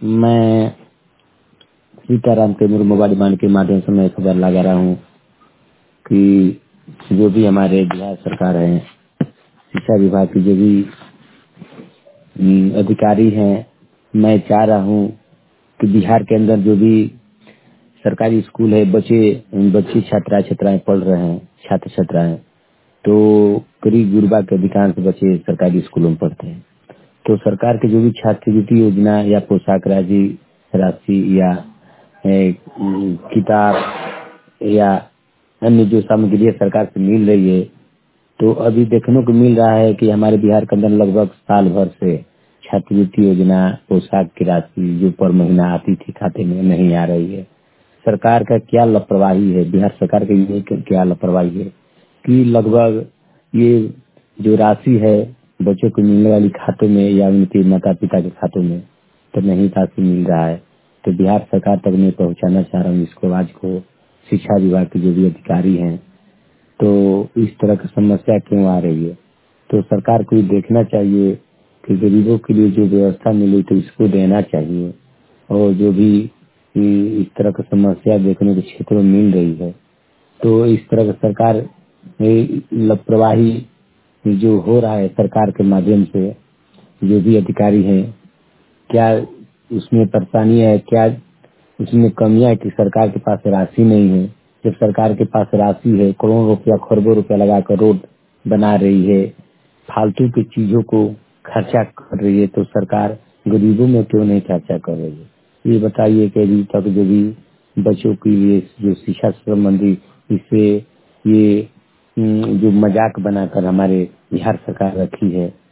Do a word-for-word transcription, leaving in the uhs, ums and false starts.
मैं सीताराम टेमूर मोबाइल बांध के माध्यम से मैं खबर लगा रहा हूँ कि जो भी हमारे बिहार सरकार है, शिक्षा विभाग की जो भी हम्म, अधिकारी हैं, मैं चाह रहा हूँ कि बिहार के अंदर जो भी सरकारी स्कूल है, बच्चे बच्ची छात्रा छात्राएं पढ़ रहे हैं, छात्र छात्राएं, तो करीब गुरबा के अधिकांश बच्चे सरकारी स्कूलों में पढ़ते हैं। तो सरकार की जो भी छात्रवृत्ति योजना या पोशाक राशि राशि या ए, किताब या अन्य जो सामग्री सरकार से मिल रही है, तो अभी देखने को मिल रहा है कि हमारे बिहार के अंदर लगभग साल भर से छात्रवृत्ति योजना पोशाक की राशि जो पर महीना आती थी खाते में नहीं आ रही है। सरकार का क्या लापरवाही है, बिहार सरकार की ये क्या लापरवाही है कि लगभग ये जो राशि है बच्चों को मिलने वाली खातों में या उनके माता पिता के खातों में तो नहीं राशि मिल रहा है। तो बिहार सरकार तक मैं पहुंचाना चाह रहा हूँ इसको, आवाज को शिक्षा विभाग के जो भी अधिकारी हैं। तो इस तरह की समस्या क्यों आ रही है, तो सरकार को ये देखना चाहिए कि गरीबों के लिए जो व्यवस्था मिली तो इसको देना चाहिए। और जो भी ये इस तरह की समस्या देखने के क्षेत्रों में मिल रही है, तो इस तरह की सरकार ये लापरवाही जो हो रहा है सरकार के माध्यम से, जो भी अधिकारी हैं, क्या उसमें परेशानी है, क्या उसमें कमियां है कि सरकार के पास राशि नहीं है। जब सरकार के पास राशि है, करोड़ों रुपया खरबों रुपया लगाकर रोड बना रही है, फालतू की चीजों को खर्चा कर रही है, तो सरकार गरीबों में क्यों नहीं खर्चा कर रही है। ये बताइए कि अभी तक जो भी बच्चों के लिए जो शिक्षा संबंधी इससे ये हम्म, जो मजाक बनाकर हमारे बिहार सरकार रखी है,